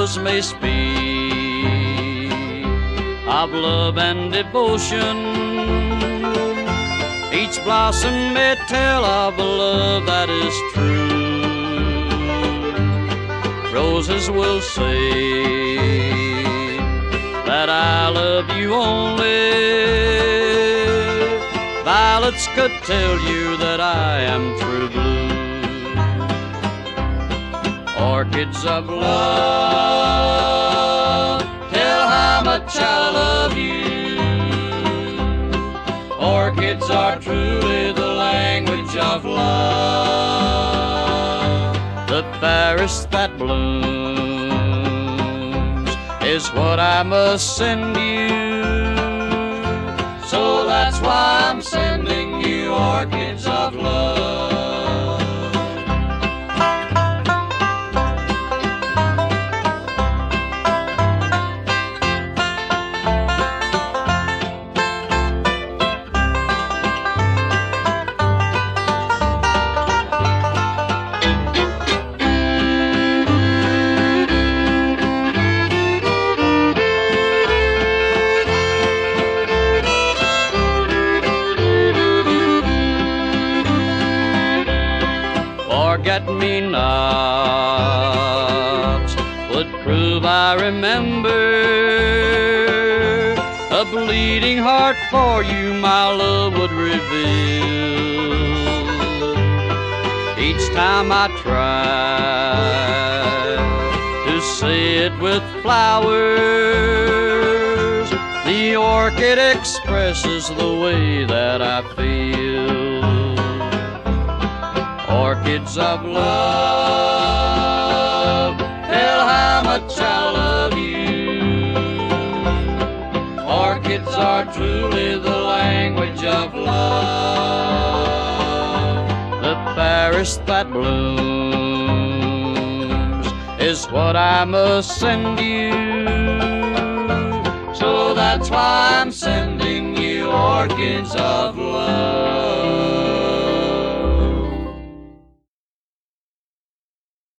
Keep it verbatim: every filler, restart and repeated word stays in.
petals may speak of love and devotion. Each blossom may tell of a love that is true. Roses will say that I love you only. Violets could tell you that I am true blue. Orchids of love tell how much I love you. Orchids are truly the language of love. The fairest that blooms is what I must send you. So that's why I'm sending you orchids of love. Forget-me-nots would prove I remember. A bleeding heart for you my love would reveal. Each time I try to say it with flowers, the orchid expresses the way that I feel. Orchids of love tell how much I love you. Orchids are truly the language of love. The fairest that blooms is what I must send you. So that's why I'm sending you orchids of love.